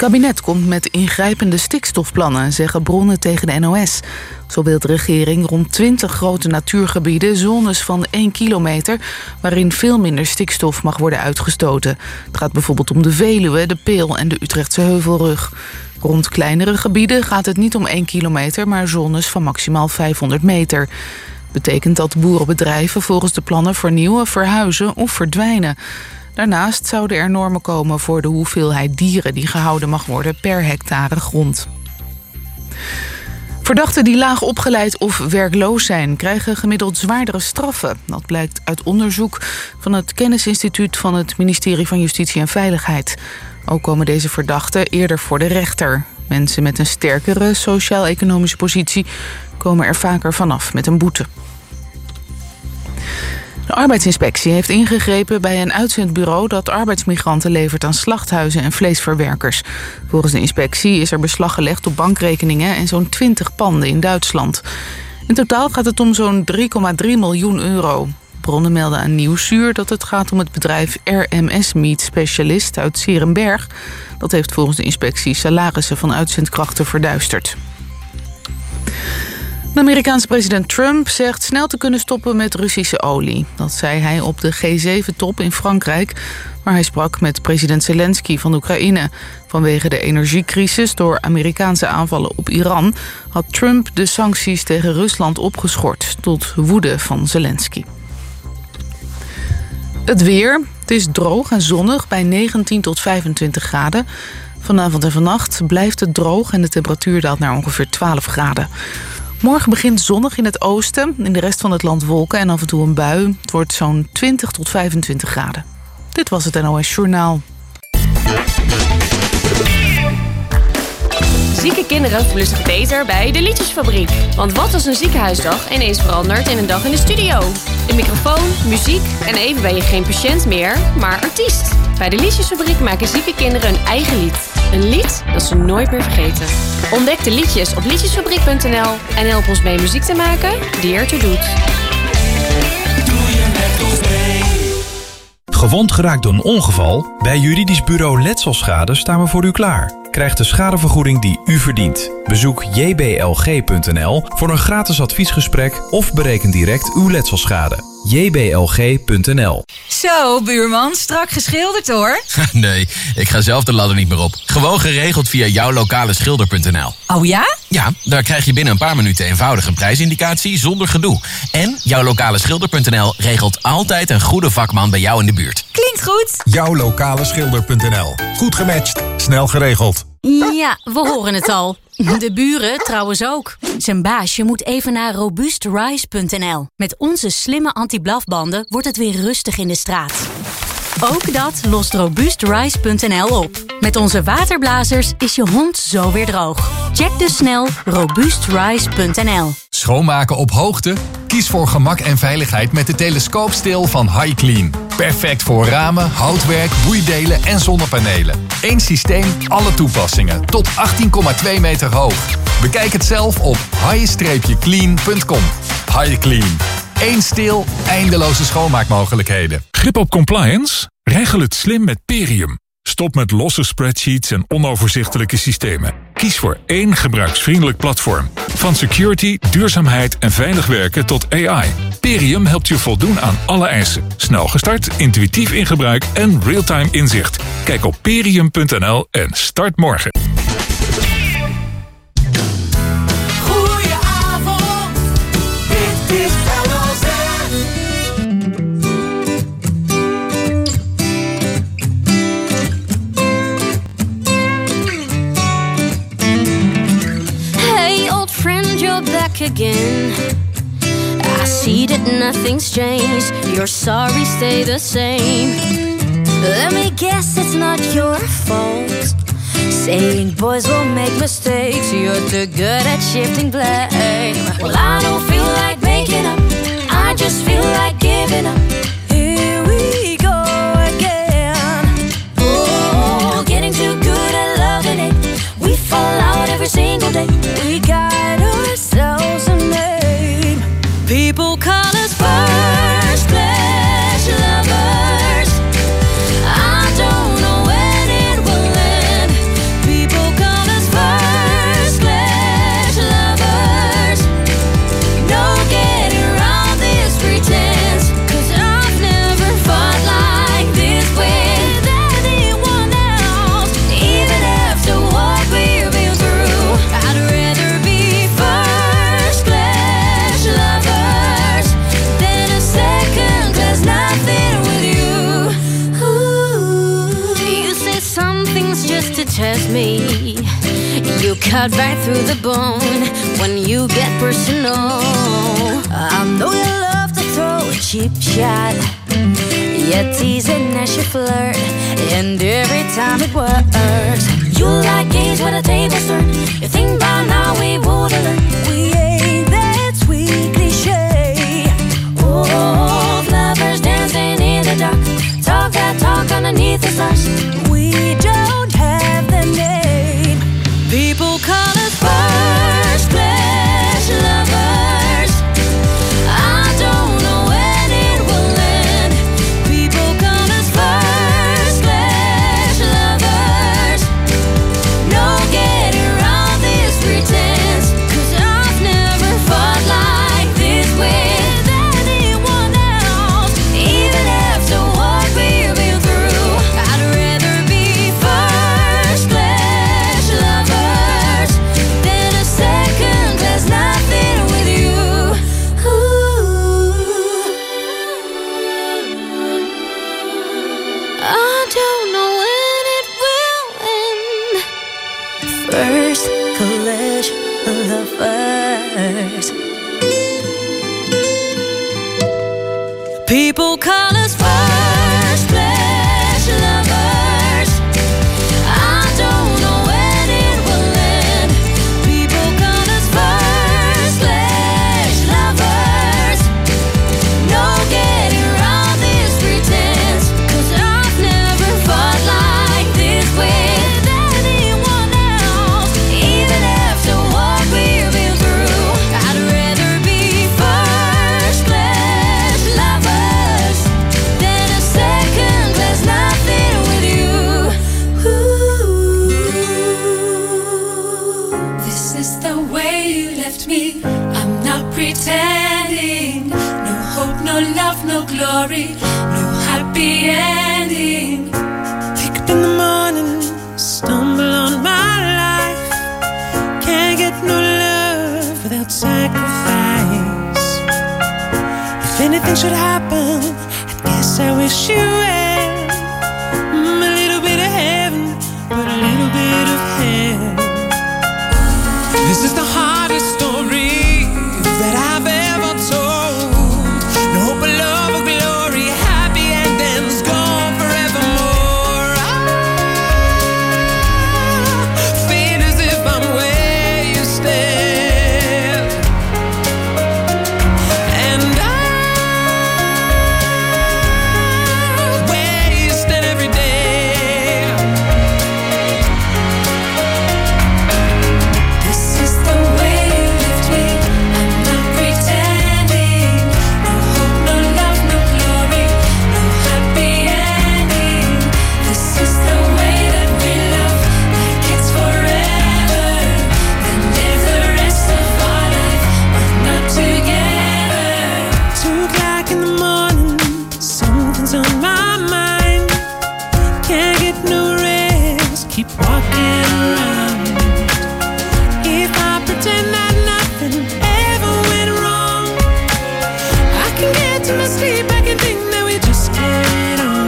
kabinet komt met ingrijpende stikstofplannen, zeggen bronnen tegen de NOS. Zo wil de regering rond 20 grote natuurgebieden zones van 1 kilometer... waarin veel minder stikstof mag worden uitgestoten. Het gaat bijvoorbeeld om de Veluwe, de Peel en de Utrechtse Heuvelrug. Rond kleinere gebieden gaat het niet om 1 kilometer... maar zones van maximaal 500 meter. Betekent dat boerenbedrijven volgens de plannen vernieuwen, verhuizen of verdwijnen. Daarnaast zouden er normen komen voor de hoeveelheid dieren die gehouden mag worden per hectare grond. Verdachten die laag opgeleid of werkloos zijn, krijgen gemiddeld zwaardere straffen. Dat blijkt uit onderzoek van het Kennisinstituut van het ministerie van Justitie en Veiligheid. Ook komen deze verdachten eerder voor de rechter. Mensen met een sterkere sociaal-economische positie komen er vaker vanaf met een boete. De arbeidsinspectie heeft ingegrepen bij een uitzendbureau dat arbeidsmigranten levert aan slachthuizen en vleesverwerkers. Volgens de inspectie is er beslag gelegd op bankrekeningen en zo'n 20 panden in Duitsland. In totaal gaat het om zo'n 3,3 miljoen euro. Bronnen melden aan Nieuwsuur dat het gaat om het bedrijf RMS Meat Specialist uit 's Heerenberg. Dat heeft volgens de inspectie salarissen van uitzendkrachten verduisterd. De Amerikaanse president Trump zegt snel te kunnen stoppen met Russische olie. Dat zei hij op de G7-top in Frankrijk, waar hij sprak met president Zelensky van Oekraïne. Vanwege de energiecrisis door Amerikaanse aanvallen op Iran had Trump de sancties tegen Rusland opgeschort, tot woede van Zelensky. Het weer. Het is droog en zonnig bij 19 tot 25 graden. Vanavond en vannacht blijft het droog en de temperatuur daalt naar ongeveer 12 graden. Morgen begint zonnig in het oosten, in de rest van het land wolken en af en toe een bui. Het wordt zo'n 20 tot 25 graden. Dit was het NOS Journaal. Zieke kinderen voelen zich beter bij de Liedjesfabriek. Want wat als een ziekenhuisdag ineens verandert in een dag in de studio? Een microfoon, muziek en even ben je geen patiënt meer, maar artiest. Bij de Liedjesfabriek maken zieke kinderen hun eigen lied. Een lied dat ze nooit meer vergeten. Ontdek de liedjes op liedjesfabriek.nl en help ons mee muziek te maken die ertoe doet. Doe je met ons mee? Gewond geraakt door een ongeval? Bij juridisch bureau Letselschade staan we voor u klaar. Krijg de schadevergoeding die u verdient. Bezoek jblg.nl voor een gratis adviesgesprek of bereken direct uw letselschade. jblg.nl. Zo, buurman, strak geschilderd hoor. Nee, ik ga zelf de ladder niet meer op. Gewoon geregeld via jouwlokaleschilder.nl. Oh ja? Ja, daar krijg je binnen een paar minuten eenvoudig een prijsindicatie zonder gedoe. En jouwlokaleschilder.nl regelt altijd een goede vakman bij jou in de buurt. Klinkt goed. Jouwlokaleschilder.nl. Goed gematcht, snel geregeld. Ja, we horen het al. De buren trouwens ook. Zijn baasje moet even naar robuustrise.nl. Met onze slimme anti-blafbanden wordt het weer rustig in de straat. Ook dat lost robuustrise.nl op. Met onze waterblazers is je hond zo weer droog. Check dus snel robuustrise.nl. Schoonmaken op hoogte? Kies voor gemak en veiligheid met de telescoopsteel van HiClean. Perfect voor ramen, houtwerk, boeidelen en zonnepanelen. Eén systeem, alle toepassingen. Tot 18,2 meter hoog. Bekijk het zelf op hi-clean.com. HiClean. Eén steel, eindeloze schoonmaakmogelijkheden. Grip op compliance? Regel het slim met Perium. Stop met losse spreadsheets en onoverzichtelijke systemen. Kies voor één gebruiksvriendelijk platform. Van security, duurzaamheid en veilig werken tot AI. Perium helpt je voldoen aan alle eisen. Snel gestart, intuïtief in gebruik en real-time inzicht. Kijk op perium.nl en start morgen. Goedenavond, dit is back again. I see that nothing's changed. You're sorry, stay the same. Let me guess, it's not your fault. Saying boys will make mistakes. You're too good at shifting blame. Well, I don't feel like making up. I just feel like giving up. Here we go again. Oh, getting too good at loving it. We fall out every single day. We got ourselves a name. People call us first class lovers. I don't know when it will end. test me. You cut right through the bone when you get personal. I know you love to throw a cheap shot. You tease it as you flirt, and every time it works. You like games with a tablespoon. You think by now we would learn. We ain't that sweet cliche. Oh, lovers dancing in the dark. Talk that talk underneath the stars. We don't have the name. People call us first class lovers. I don't know when it will end. People call us first class lovers. No getting around this pretense. 'Cause I've never fought like this with anyone else. Even after what we've been through, I'd rather be first class lovers than a second class nothing with you. Ooh. I don't know when it will end. First class lovers. People call us first class lovers. I don't know when it will end. People call us first class lovers. No getting around this pretense. 'Cause I've never fought like this with anyone else. Even after what we've been through, I'd rather be first class lovers than a second class nothing with you. Ooh. This is the way you left me. I'm not pretending. No hope, no love, no glory, no happy ending. Wake up in the morning, stumble on my life. Can't get no love without sacrifice. If anything should happen, I guess I wish you well. A little bit of heaven, but a little bit of hell. This is the hardest story that I've ever told. No hope of love or glory, happy endings gone forevermore. I feel as if I'm where you stand, and where you stand every day. This is the way you left me. I'm not pretending. No hope, no love, no glory, no happy ending. This is the way that we love, like it's forever. Then live the rest of our life, but not together. 2 o'clock in the morning, something's on my mind. Can't get no rest, keep walking around. If I pretend that nothing ever went wrong, I can get to my sleep, I can think that we just carried on.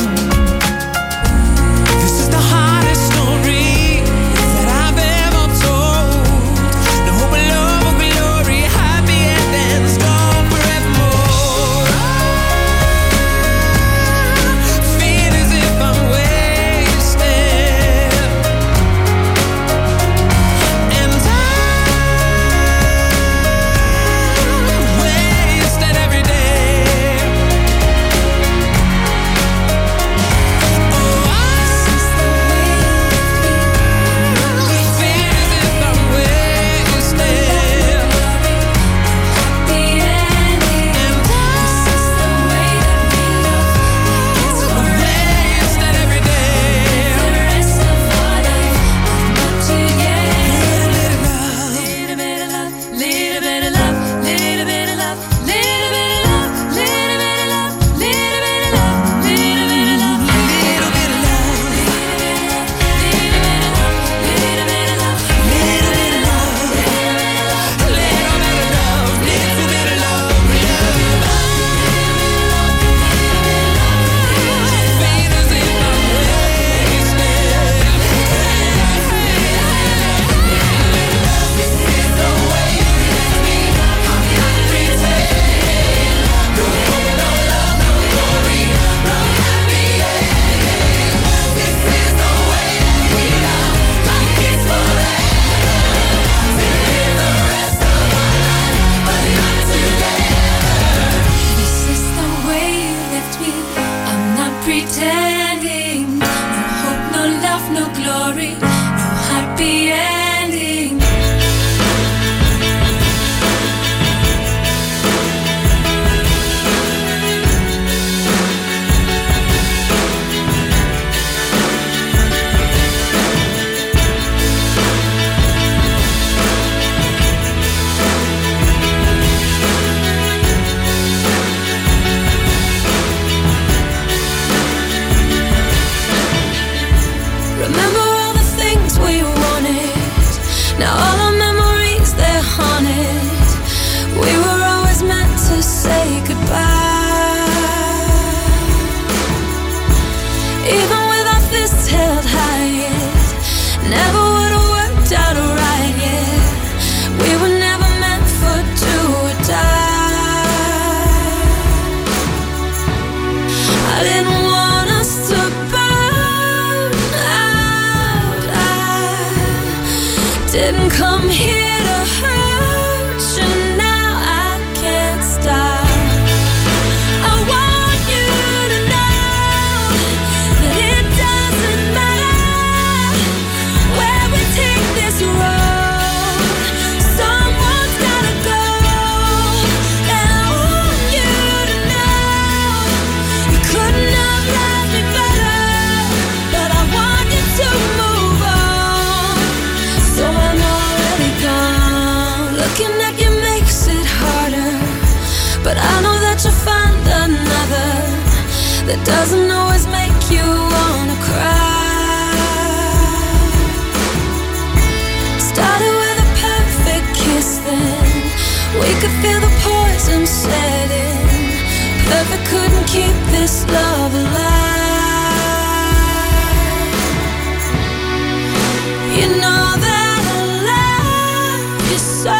This is the hardest story that I've ever told. No hope of love or glory, happy endings gone forevermore. I feel as if I'm wasted, and Didn't come here to hurt you, now I can't stop. I want you to know that it doesn't matter where we take this road. Someone's gotta go, and I want you to know you couldn't have loved me better, but I want you to move on. So I'm already gone. Looking at you makes it harder, but I know that you'll find another that doesn't always make you wanna cry. Started with a perfect kiss, then we could feel the poison setting. Perfect couldn't keep this love alive. You know that I love you so.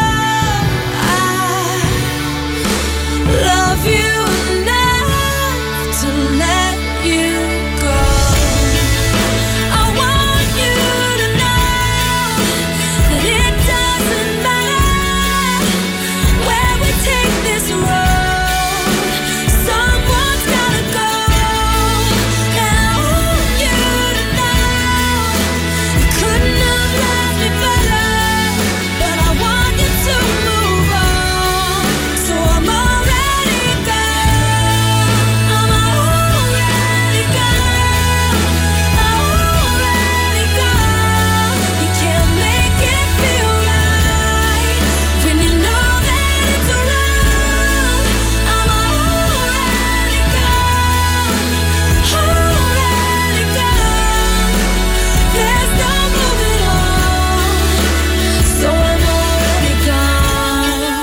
I love you enough to let you go. I want you to know that it doesn't matter where we take this road. Someone's gotta go, and I want you to know you couldn't have loved me better, but I want you to move on. So I'm already gone. I'm already gone. Already gone. You can't make it feel right when you know that it's wrong. I'm already gone. Already gone. There's no moving on. So I'm already gone.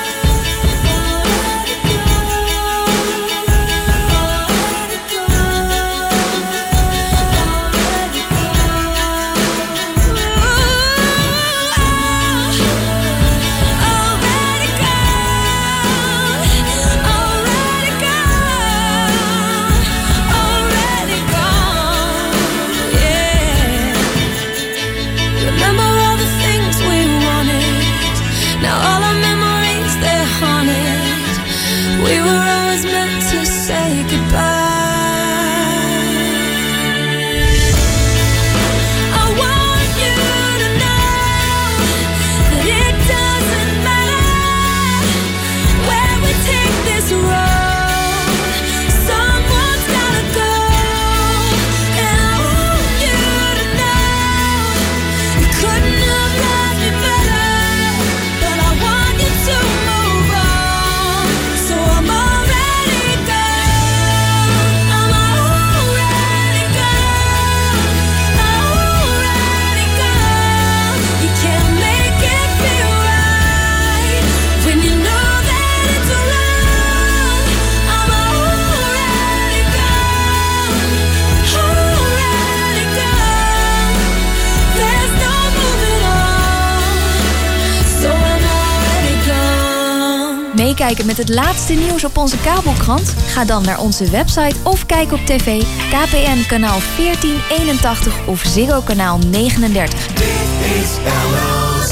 Remember all the things we wanted. Now all our memories, they're haunted. We were always meant to say goodbye. I want you to know that it doesn't matter where we take this road. Someone's gotta go, and I want you to know you couldn't have loved me better, but I want you to move on. So I'm already gone. I'm already gone. Already gone. You can't make it feel right when you know that it's wrong. I'm already gone. Already gone. There's no moving on. So I'm already gone. Meekijken met het laatste nieuws op onze kabelkrant? Ga dan naar onze website of kijk op tv KPN kanaal 1481 of Ziggo kanaal 39. Dit is LOZ.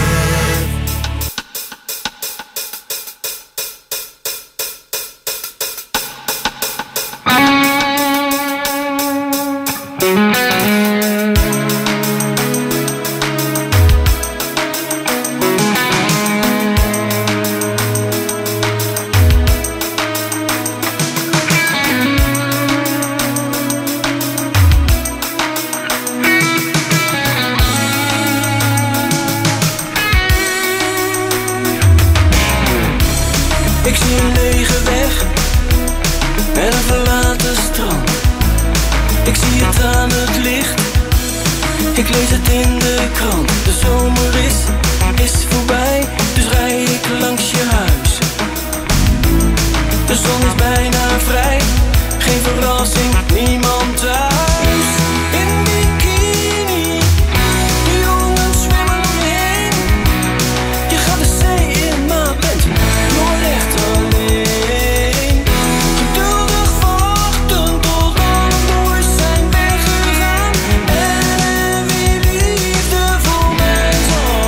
Ik zie een lege weg en een verlaten strand. Ik zie het aan het licht, ik lees het in de krant. De zomer is voorbij, dus rij ik langs je huis. De zon is bijna vrij, geen verrassing, niemand thuis. In bikini, de jongens zwemmen om je heen. Je gaat de zee in, maar bent nooit echt alleen. Geduldig wachten tot alle moois zijn weggegaan. En wie liefde voor mij zal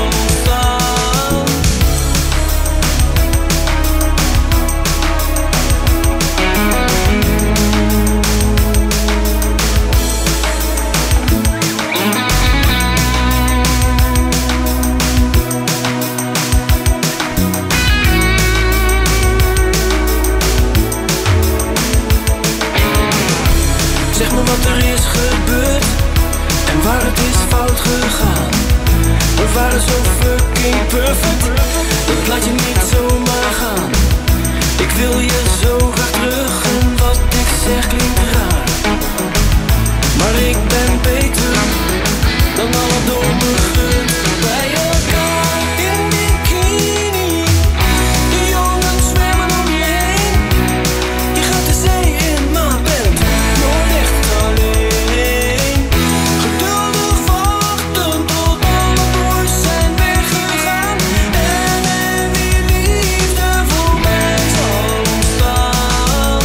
perfect, dat laat je niet zomaar gaan. Ik wil je zo graag terug en wat ik zeg klinkt raar. Maar ik ben beter dan alle domme gut. Bij elkaar in bikini, de jongens zwemmen om je heen. Je gaat de zee in, maar bent nooit echt alleen. Geduldig wachten tot alle boys zijn weggegaan. En wie liefde voor mij zal ontstaan.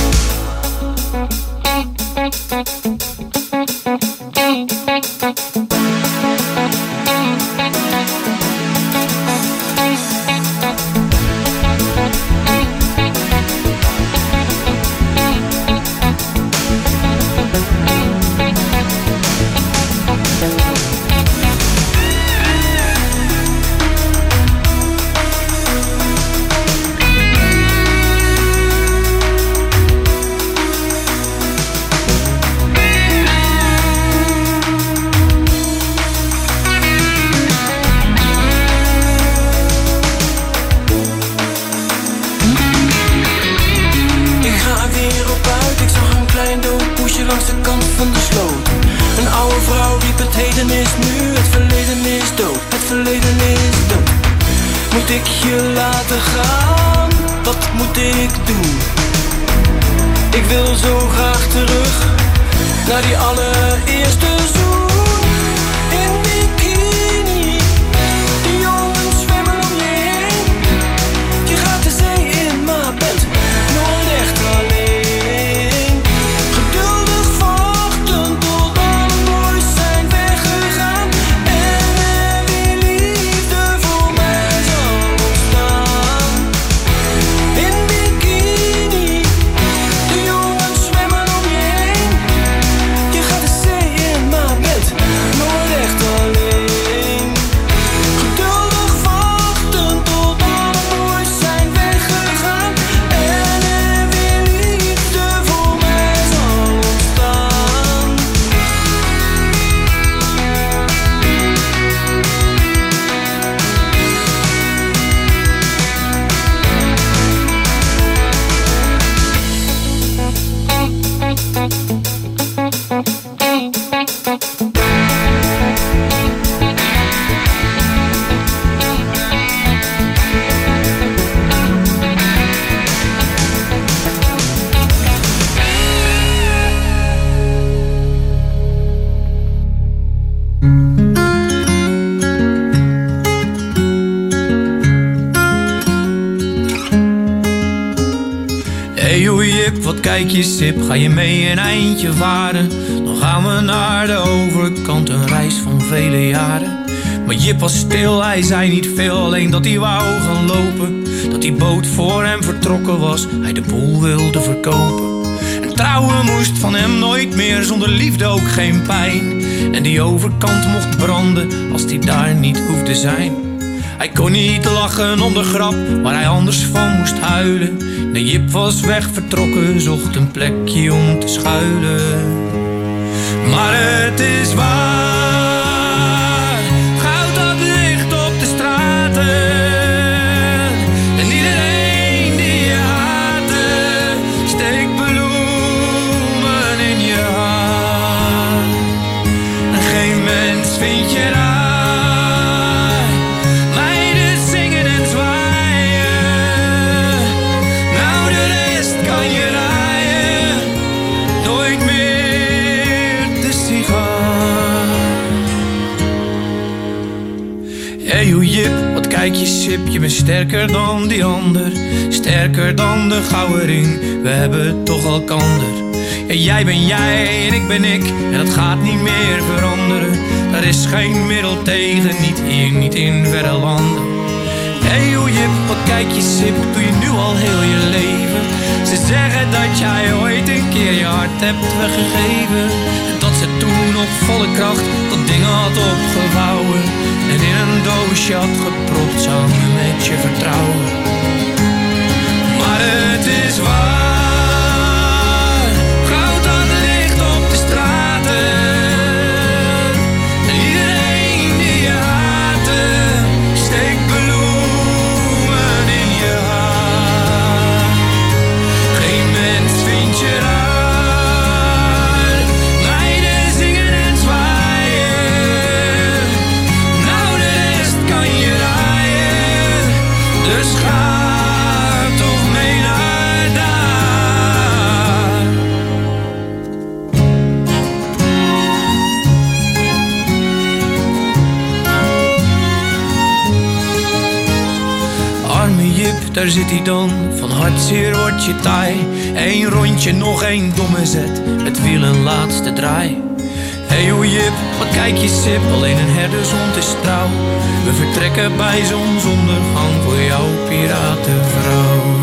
Ik ga er weer op uit, ik zag een klein dood poesje langs de kant van de sloot. Een oude vrouw riep het heden is nu, het verleden is dood, het verleden is dood. Moet ik je laten gaan, wat moet ik doen? Ik wil zo graag terug, naar die allereerste zoen. In bikini, de jongens zwemmen om je heen. Je gaat de zee in, maar bent nooit echt alleen. Geduldig wachten tot alle boys zijn weggegaan. En wie liefde voor mij zal ontstaan. In bikini, de jongens zwemmen om je heen. Je gaat de zee in, maar bent nooit echt alleen. Geduldig wachten tot alle boys zijn weggegaan. En wie liefde voor mij zal ontstaan. Hey joh Jip, wat kijk je sip, ga je mee een eindje varen? Dan gaan we naar de overkant, een reis van vele jaren. Maar Jip was stil, hij zei niet veel, alleen dat hij wou gaan lopen. Dat die boot voor hem vertrokken was, hij de boel wilde verkopen. En trouwen moest van hem nooit meer, zonder liefde ook geen pijn. En die overkant mocht branden, als die daar niet hoefde zijn. Hij kon niet lachen om de grap, waar hij anders van moest huilen. Nee, Jip was weg vertrokken, zocht een plekje om te schuilen. Maar het is waar, goud dat ligt op de straten. En iedereen die je haatte, steekt bloemen in je haar. En geen mens vindt je raar. Hey hoe Jip, wat kijk je sip, je bent sterker dan die ander. Sterker dan de gouden ring, we hebben toch elkander. Ja, jij ben jij en ik ben ik, en dat gaat niet meer veranderen. Daar is geen middel tegen, niet hier, niet in verre landen. Hey hoe Jip, wat kijk je sip, doe je nu al heel je leven. Ze zeggen dat jij ooit een keer je hart hebt weggegeven. En dat ze toen op volle kracht dat ding had opgevouwen. En in een doosje had gepropt samen met je vertrouwen. Maar het is waar, goud dat ligt op de straten. En iedereen die je haatte, steekt bloed Jip, daar zit hij dan. Van hartzeer word je taai. 1 rondje, nog 1 domme zet. Het wiel een laatste draai. Hey hoe Jip, wat kijk je sip. Alleen een herdershond is trouw. We vertrekken bij zonsondergang voor jouw piratenvrouw.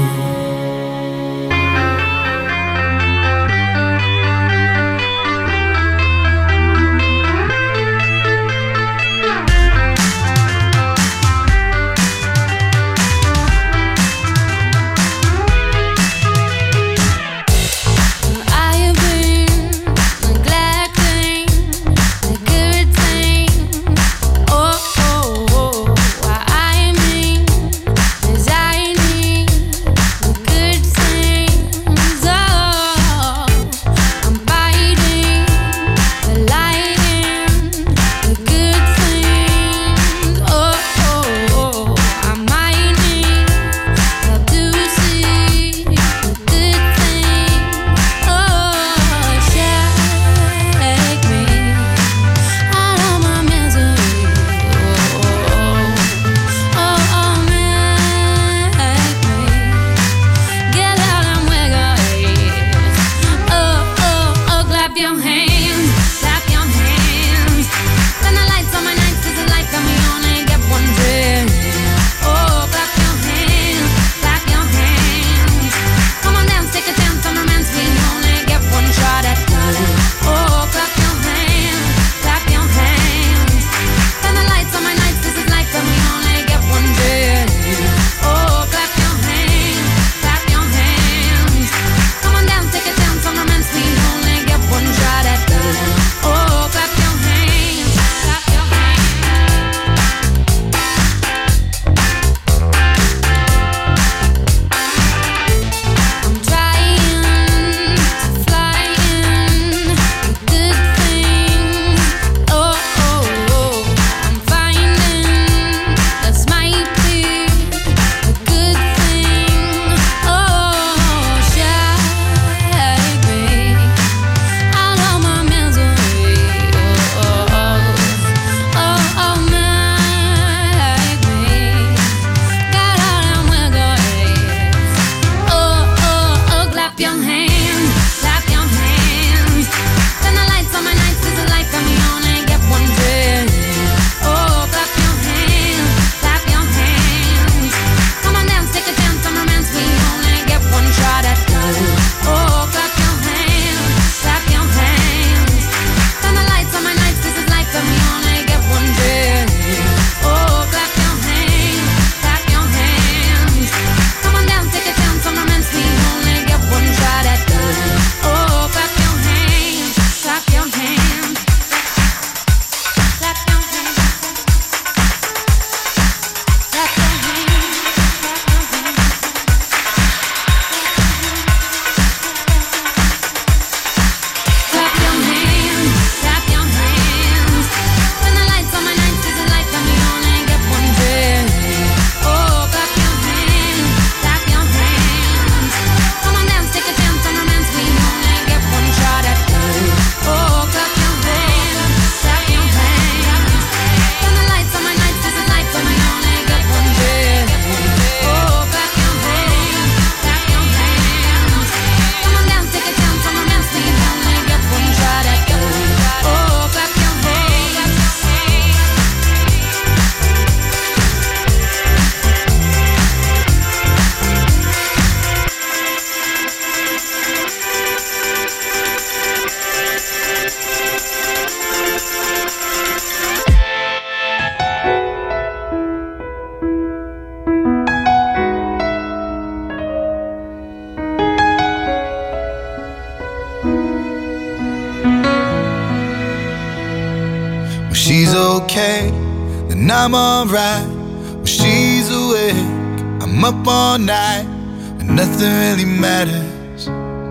she's okay, then I'm alright. When she's awake, I'm up all night, and nothing really matters.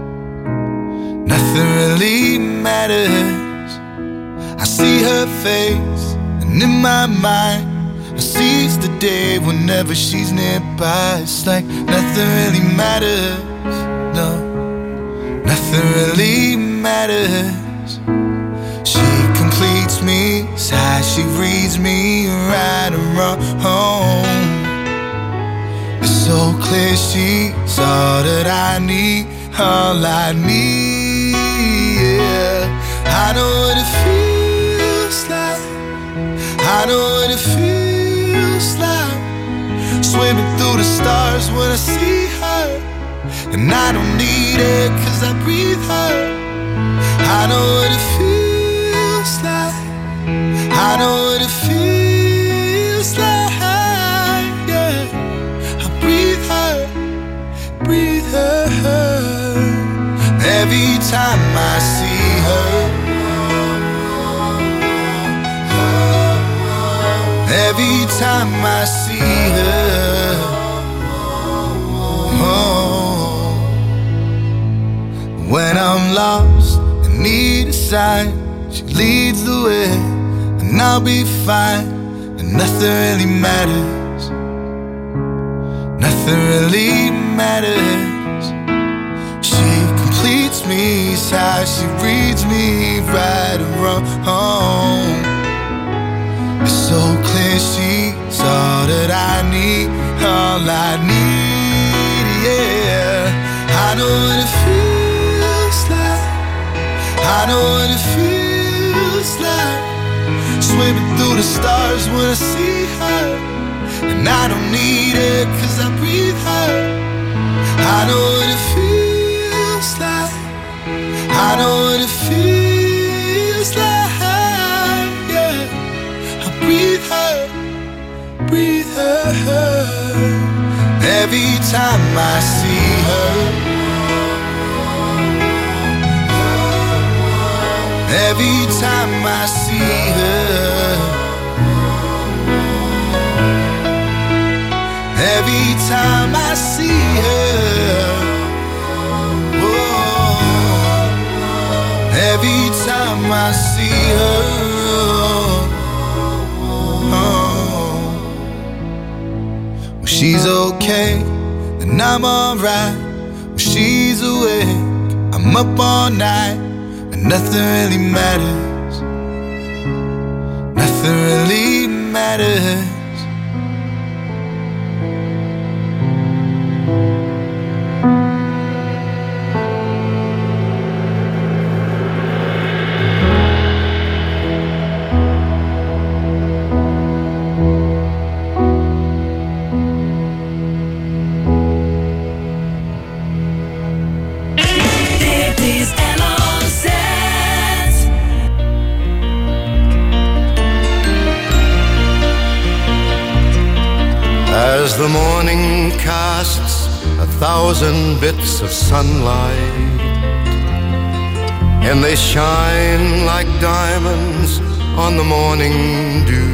Nothing really matters. I see her face, and in my mind I seize the day whenever she's nearby. It's like nothing really matters. No, nothing really matters. She completes me, sighs, she reads me right and wrong. It's so clear she's all that I need, all I need, yeah. I know what it feels like, I know what it feels like, swimming through the stars when I see her, and I don't need it 'cause I breathe her. I know what it feels like, I know what it feels like, yeah. I breathe her, breathe her. Every time I see her, every time I see her, oh. When I'm lost and need a sign, she leads the way, and I'll be fine, and nothing really matters, nothing really matters. She completes me, it's how she reads me right and wrong. It's so clear she's all that I need, all I need, yeah. I know what it feels like, I know what it feels like, swimming through the stars when I see her, and I don't need it 'cause I breathe her. I know what it feels like, I know what it feels like, yeah. I breathe her, breathe her. Every time I see her, every time I see her, every time I see her, oh, every time I see her, oh. When she's okay, then I'm alright. When she's awake, I'm up all night, and nothing really matters, nothing really matters. As the morning casts 1,000 bits of sunlight, and they shine like diamonds on the morning dew,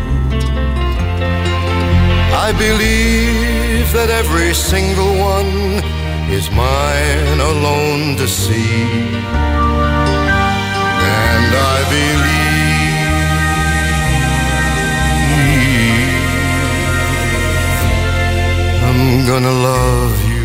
I believe that every single one is mine alone to see. And I believe I'm gonna love you.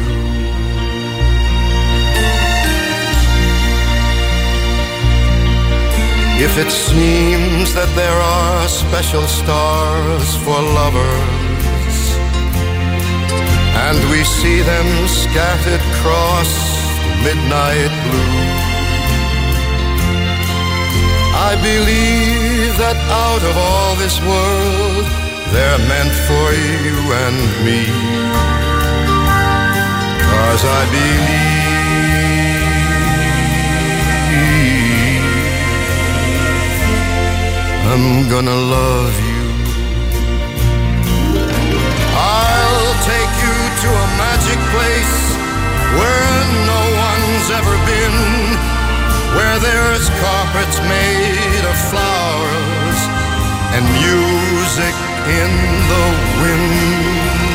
If it seems that there are special stars for lovers, and we see them scattered across midnight blue, I believe that out of all this world they're meant for you and me. 'Cause I believe I'm gonna love you. I'll take you to a magic place where no one's ever been, where there's carpets made of flowers and music in the wind.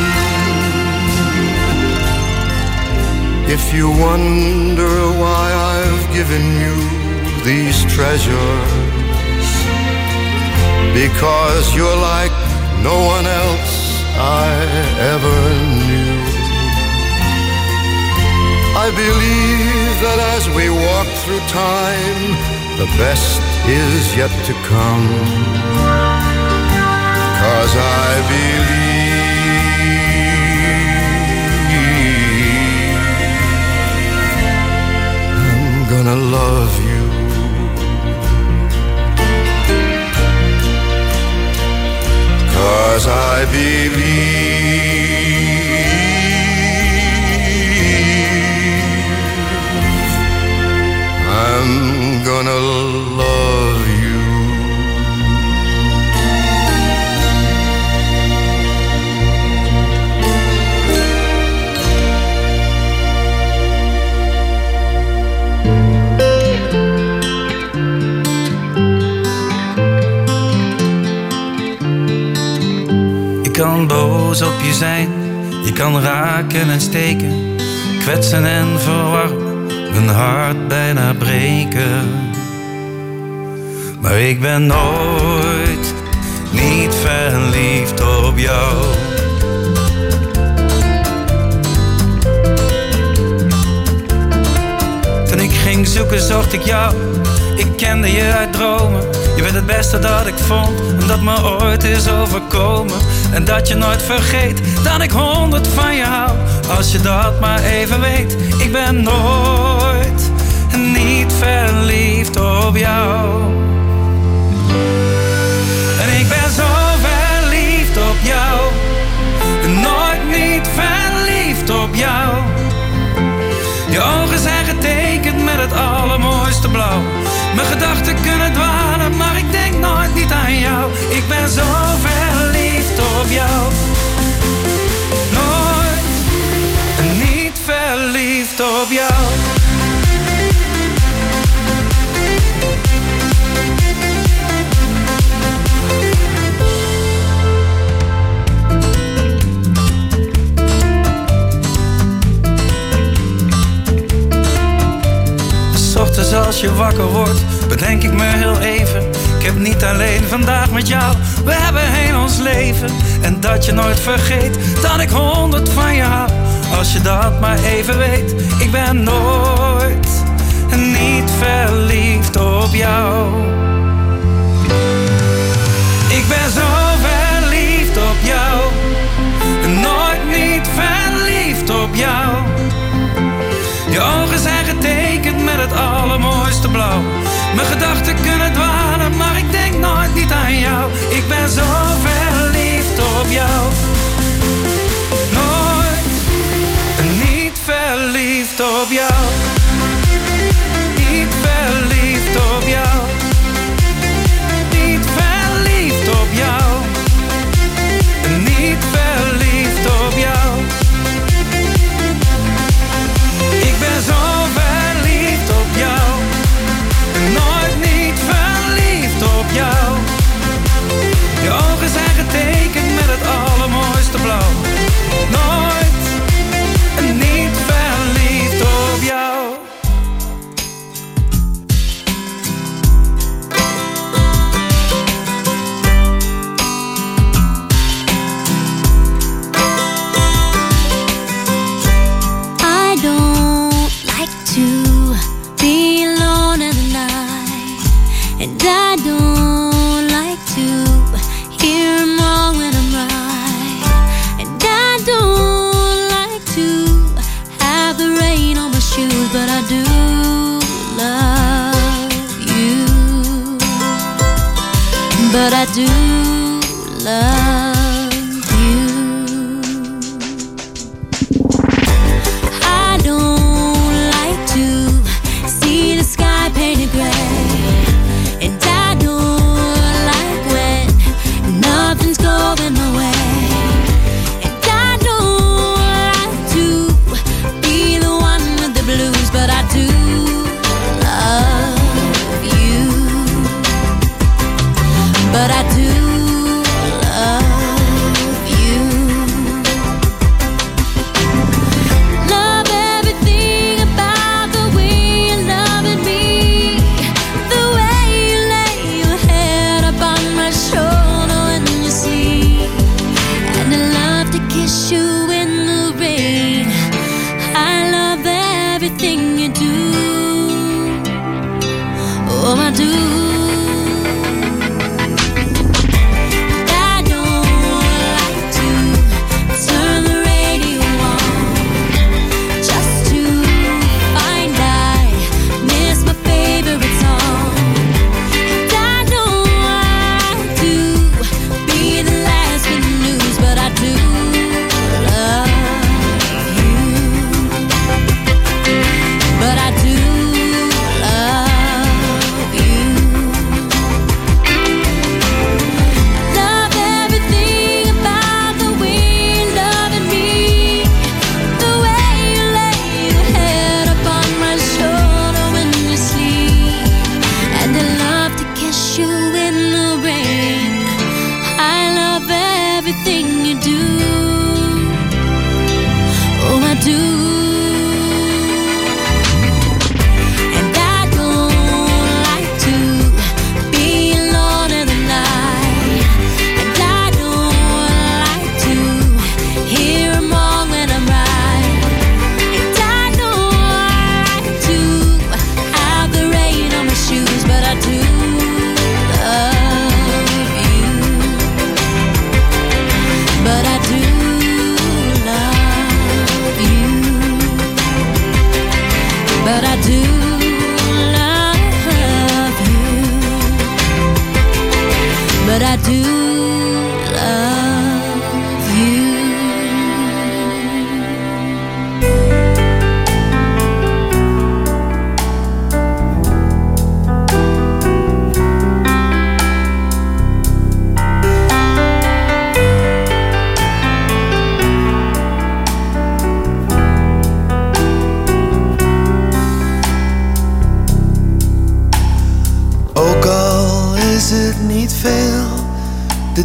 If you wonder why I've given you these treasures, because you're like no one else I ever knew. I believe that as we walk through time, the best is yet to come. 'Cause I believe 'cause I believe I'm gonna love you. Ik kan boos op je zijn, je kan raken en steken, kwetsen en verwarren, mijn hart bijna breken. Maar ik ben nooit niet verliefd op jou. Toen ik ging zoeken zocht ik jou, ik kende je uit dromen. Je bent het beste dat ik vond en dat me ooit is overkomen. En dat je nooit vergeet dat ik 100 van je hou. Als je dat maar even weet, ik ben nooit niet verliefd op jou. En ik ben zo verliefd op jou, nooit niet verliefd op jou. Je ogen zijn getekend met het allermooiste blauw. Mijn gedachten kunnen dwalen, maar ik denk nooit niet aan jou. Ik ben zo verliefd op jou. Nooit niet verliefd op jou. Ochtends als je wakker wordt, bedenk ik me heel even. Ik heb niet alleen vandaag met jou, we hebben heel ons leven. En dat je nooit vergeet, dat ik 100 van je hou. Als je dat maar even weet, ik ben nooit niet verliefd op jou. Ik ben zo verliefd op jou, nooit niet verliefd op jou. Je ogen zijn getekend met het allermooiste blauw. Mijn gedachten kunnen dwalen, maar ik denk nooit niet aan jou. Ik ben zo verliefd op jou. Nooit niet verliefd op jou. Niet verliefd op jou. Niet verliefd op jou. Niet verliefd op jou. Ik ben zo verliefd op jou, nooit niet verliefd op jou. Je ogen zijn getekend met het allermooiste blauw. Nooit niet verliefd op jou. And I don't like to hear I'm wrong when I'm right. And I don't like to have the rain on my shoes, but I do love you. But I do love you. I don't like to see the sky painted gray. And I don't like when nothing's going my way. And I don't like to be the one with the blues, but I do love you. But I do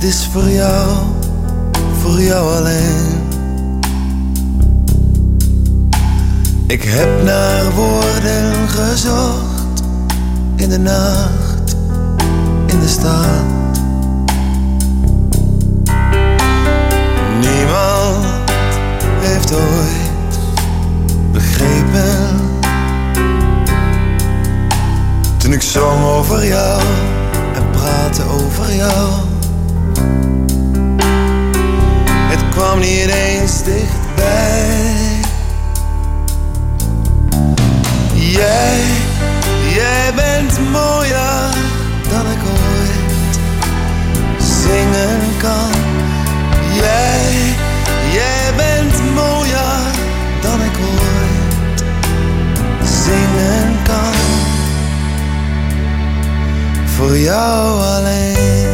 is voor jou alleen. Ik heb naar woorden gezocht, in de nacht, in de stad. Niemand heeft ooit begrepen, toen ik zong over jou en praatte over jou. Het kwam niet eens dichtbij. Jij bent mooier dan ik ooit zingen kan. Jij bent mooier dan ik ooit zingen kan. Voor jou alleen.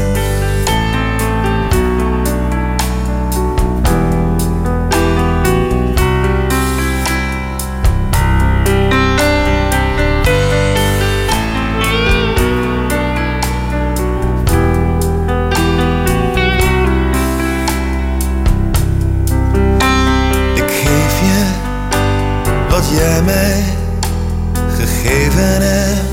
Jij mij gegeven hebt.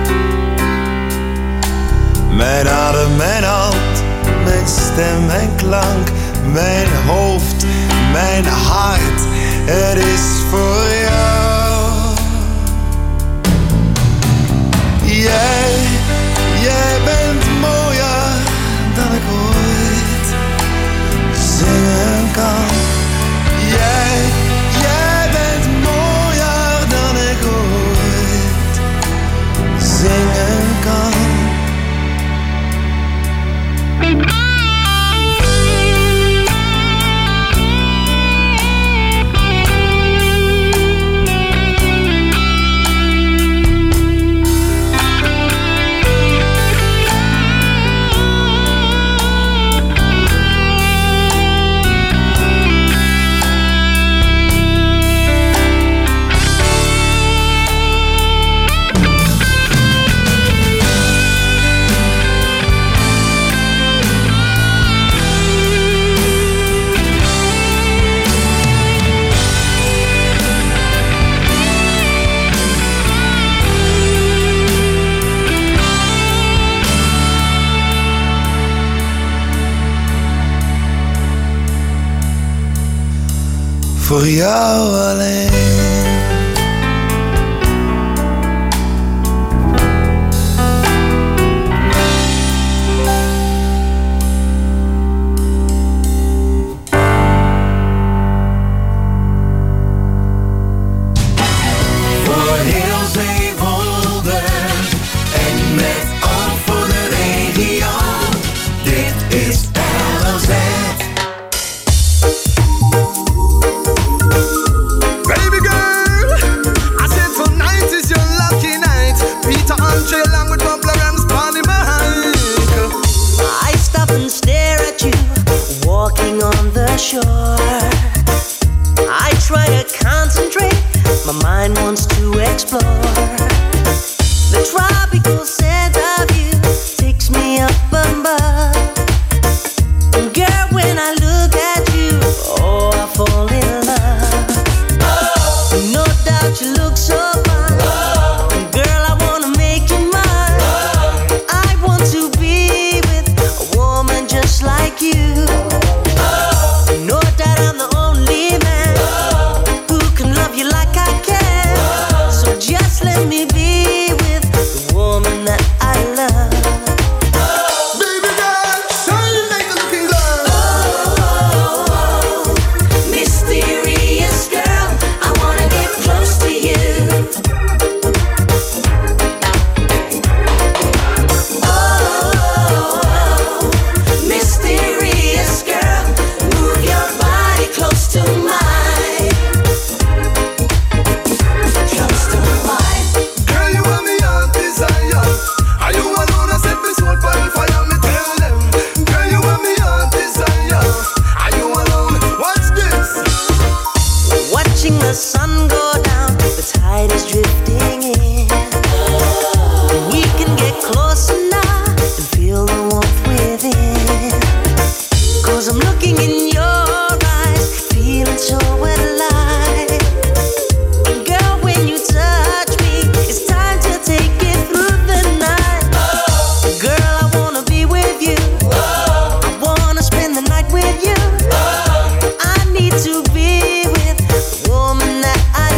Mijn adem, mijn hand, mijn stem, mijn klank, mijn hoofd, mijn hart. Het is voor jou. Jij bent mooier dan ik ooit zingen kan. Jij bent mooier dan ik ooit zingen kan. Voor jou alleen. Voor heel Zeewolde en met oog voor de regio. Dit is LLZ. Baby girl, I said tonight is your lucky night. Peter Andre along with Bob Lawrence on the mic. I stop and stare at you, walking on the shore. I try to concentrate, my mind wants to explore. The tropical scent of you takes me up above. And girl, when I look at you, oh, I fall in love. No doubt you look so fine. Girl, I wanna make you mine. I want to be with a woman just like you. No doubt I'm the only man who can love you like I can. So just looking in your eyes, feeling so alive. Girl, when you touch me, it's time to take it through the night. Girl, I wanna be with you. I wanna spend the night with you. I need to be with the woman that I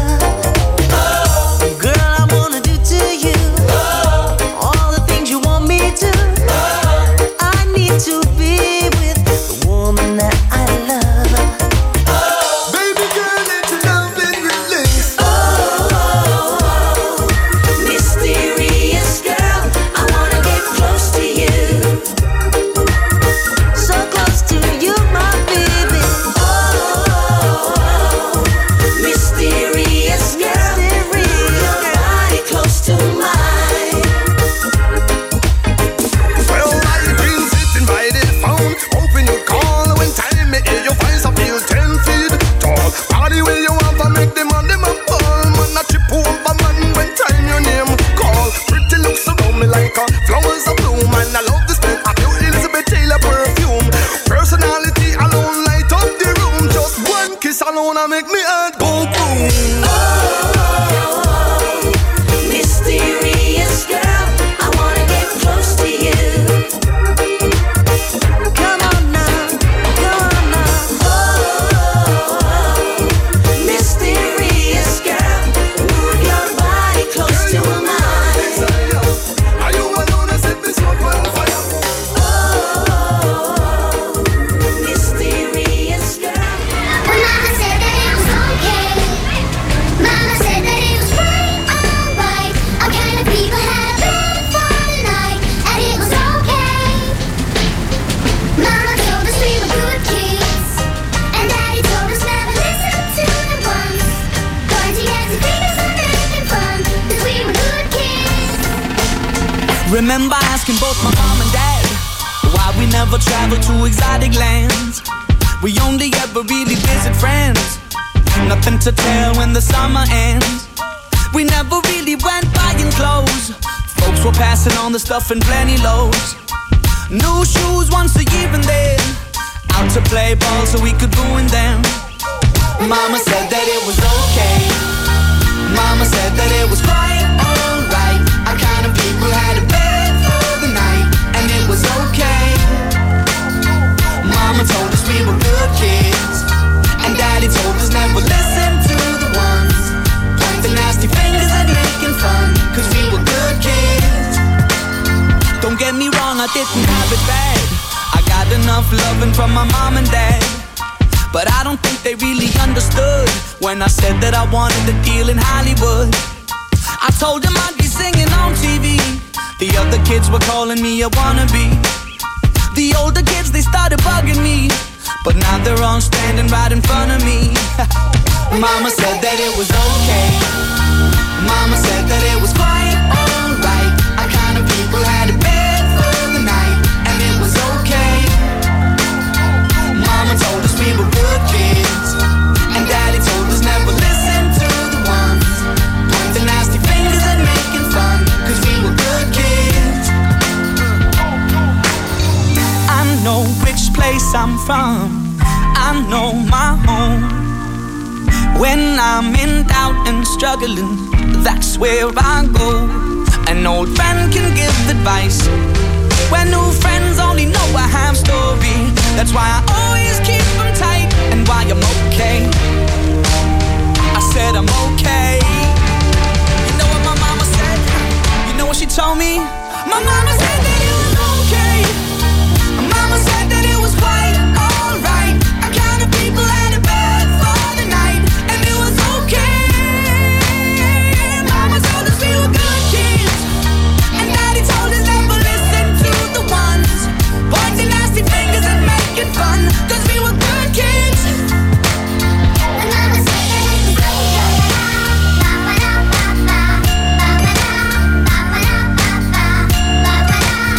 love. Girl, I wanna do to you all the things you want me to. I need to be with the woman that I love. Baby girl, let your love and release. Mysterious girl, I wanna get close to you. So close to you, my baby. Mysterious girl, your body close to mine. Well, I've been sitting by the phone, hoping you'd call. When time me hear your voice, I feel 10 feet tall. Party where you want to make the money my ball. Man, I trip over man when time your name call. Pretty looks around me like a flowers of bloom. And I love the smell of your Elizabeth Taylor perfume. Personality alone light up the room. Just one kiss alone I make me heart go boom. Mysterious girl, I wanna get close to you. Come on now, come on now. Mysterious girl, move your body close to mine. Are you alone? I set this up on fire. Mysterious girl. When Mama said that it was okay, Mama said that it was right, alright. Our kind of people had a bed for the night, and it was okay. Mama told us we were good kids, and Daddy told us never listen to the ones pointing at the fingers and making fun, 'cause we were good kids. Remember asking both my mom and dad why we never traveled to exotic lands. We only ever really visit friends. Nothing to tell when the summer ends. We never really went buying clothes. Folks were passing on the stuff in plenty loads. New shoes once a year and then out to play ball so we could ruin them. Mama said that it was okay. Mama said that it was quite alright. Our kind of people had a bed for the night, and it was okay. Mama told us we were good kids, and Daddy told us never listen to the ones pointing nasty fingers and making fun, 'cause we were good kids. Don't get me wrong, I didn't have it bad. I got enough loving from my mom and dad, but I don't think they really understood when I said that I wanted a deal in Hollywood. I told them I'd be singing on TV. The other kids were calling me a wannabe. The older kids, they started bugging me, but now they're all standing right in front of me. Mama said that it was okay. Mama said that it was quite alright. Our kind of people had a bed for the night, and it was okay. Mama told us we were good kids, and Daddy told us never listen to the ones pointing nasty fingers and making fun, 'cause we were good kids. I know which place I'm from, I know my home. When I'm in doubt and struggling, that's where I go. An old friend can give advice when new friends only know a half story. That's why I always keep them tight, and why I'm okay. I said I'm okay. You know what my mama said? You know what she told me? My mama said that it was okay. Mama said that it was quite alright. Our kind of people had a bed for the night, and it was okay. Mama told us we were good kids, and Daddy told us never listen to the ones pointing nasty fingers and making fun, 'cause we were good kids. And Mama said that it was okay. Ba-ba-da-ba-ba, ba-ba-da, ba-ba-da, ba-ba-da.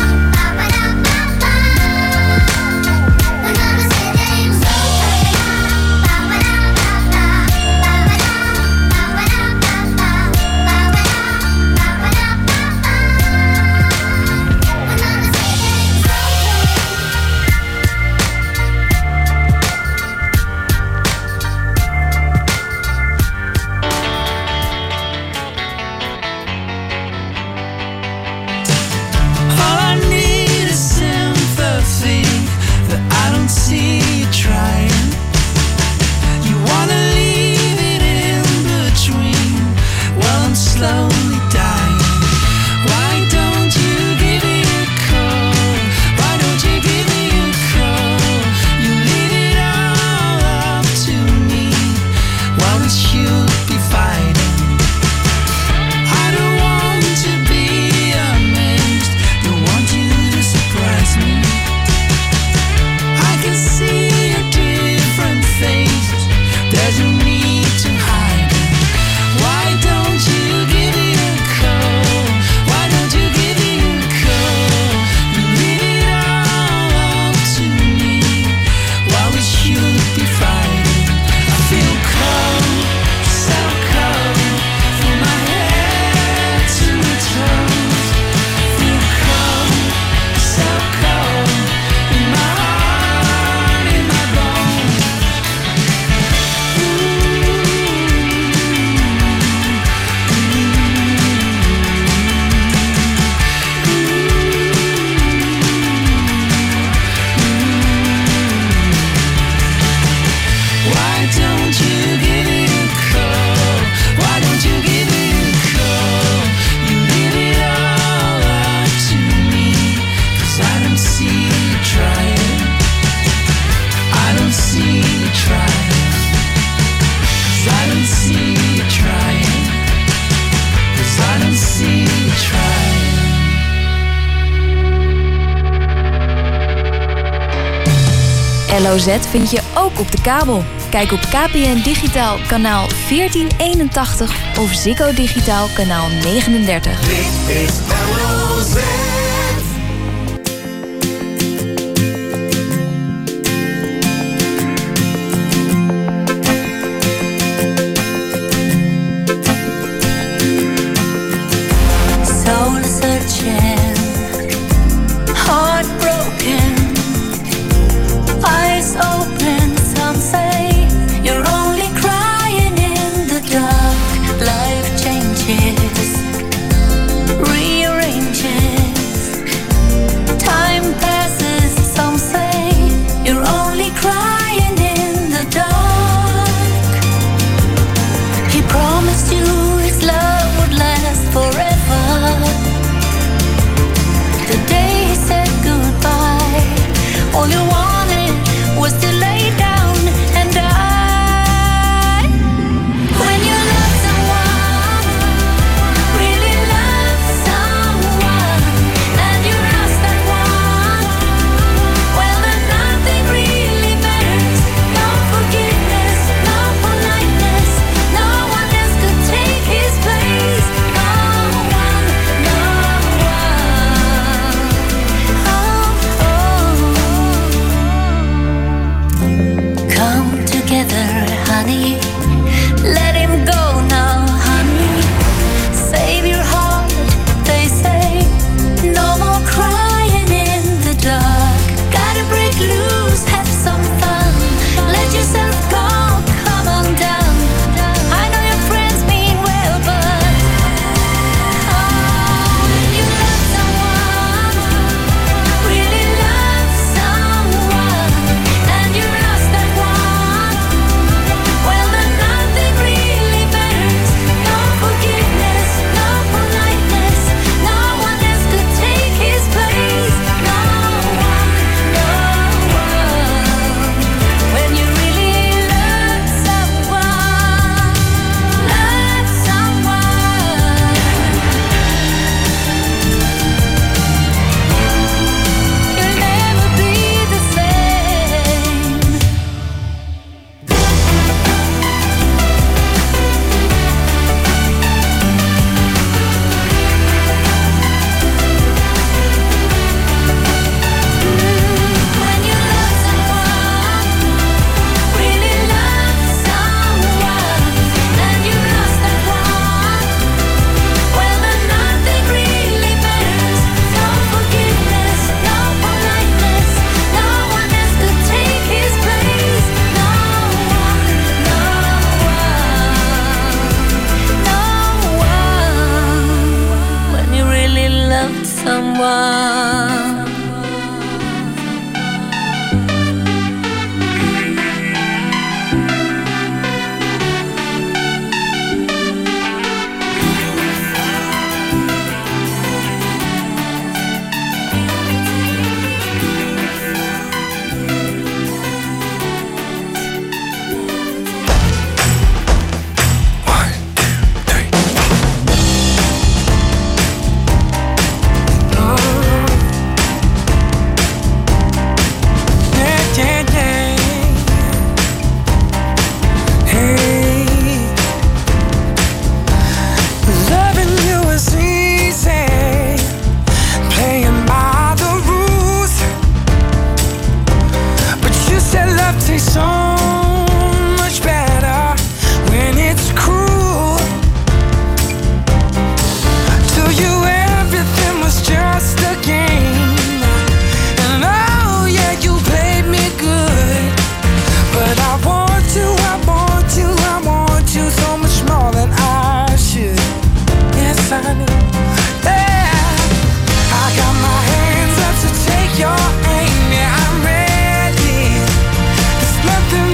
LOZ vind je ook op de kabel. Kijk op KPN Digitaal kanaal 1481 of Ziggo Digitaal kanaal 39. Dit is LOZ. Soul searching, heartbroken, eyes open. Some say you're only crying in the dark. Life changes, rearranges. Time passes. Some say you're only crying in the dark. He promised you his love would last forever. The day he said goodbye, all you wanted was to lay down and die. When you love someone, really love someone, and you lost that one, well then nothing really matters. No forgiveness, no politeness, no one else could take his place. Come together, honey. Let him go now, honey. Save your heart, they say. No more crying in the dark. Gotta break loose, have some fun. Let yourself go, come on down. I know your friends mean well, but when you love someone, really love someone, and you lost that one, well then nothing really matters. No forgiveness, no politeness, no one else could take his place. No one. When you really love someone, you'll never be the same. When you love someone, really love someone, and you lost that one, well then nothing really matters. No forgiveness, no politeness, no one else could take his place. No one. When you really loved someone. Loving you is easy, playing by the rules. But you said love tastes so much better when it's cruel. To you everything was just a game, and oh yeah, you played me good. But I want you, I want you, I want you so much more than I should. Yes, I do. Yeah, I got my hands up to take your aim. Yeah, I'm ready. There's nothing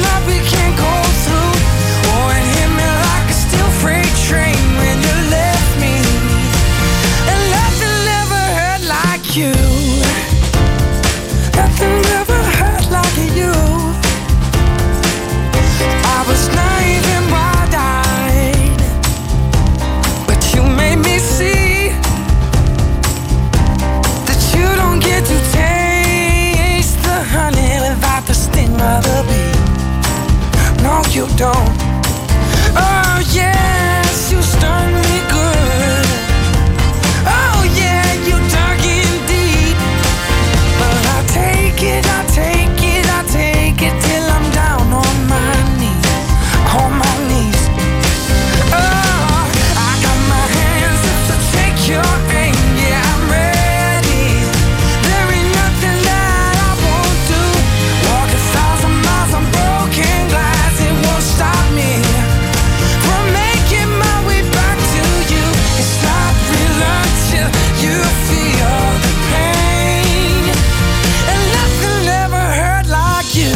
you don't. Oh yes, you stung me good. Oh yeah, you dug in deep. But I'll take it, I'll take it, I'll take it till I'm down on my knees, on my knees. Oh, I got my hands up to take your aim. Yeah, I'm ready. There ain't nothing that I won't do. Walk 1,000 miles on broken glass, it won't stop me from making my way back to you. It's not real until you feel the pain, and nothing ever hurt like you.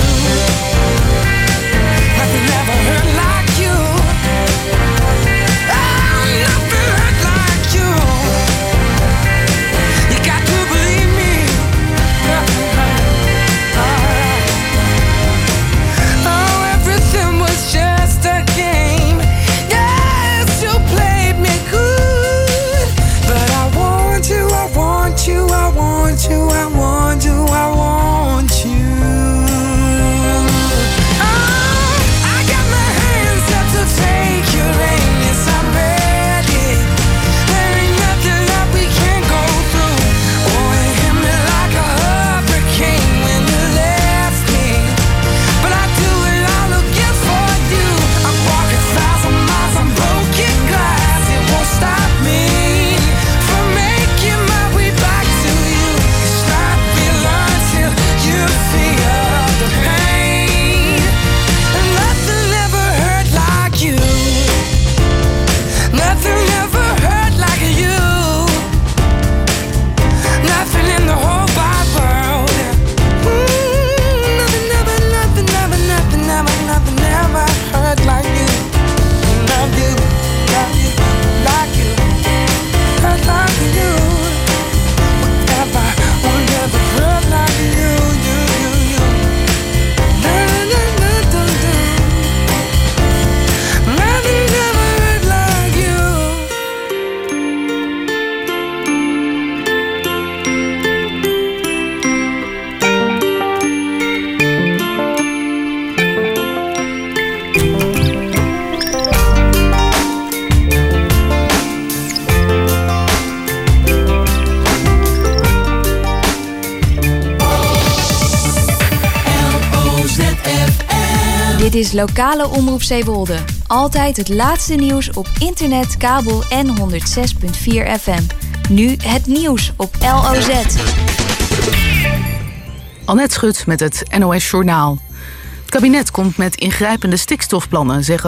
Nothing ever hurt like you. Oh, nothing hurt like you. You got to believe me. Oh, everything was just a game. Yes, you played me good, but I want you, I want you, I want you, I want you, I want you. Oh, I got my hands up to take your aim. Yes, I'm ready. There ain't nothing that we can't go through. Oh, it hit me like a hurricane when you left me, but I do it all again for you. I walk 1,000 miles on broken glass, it won't stop me from making my way back to you. It's not real until you feel the pain, and nothing ever hurt like you. Nothing ever hurt like you. Nothing in the whole wide world. Nothing ever, nothing ever, nothing ever, nothing ever hurt like you. Love you, like you, hurt like you. Whatever, whatever hurt like you, you. Na na na na na. Nothing ever hurt like you. Dit is lokale omroep Zeewolde. Altijd het laatste nieuws op internet, kabel en 106.4 FM. Nu het nieuws op LOZ. Annette Schut met het NOS Journaal. Het kabinet komt met ingrijpende stikstofplannen, zeggen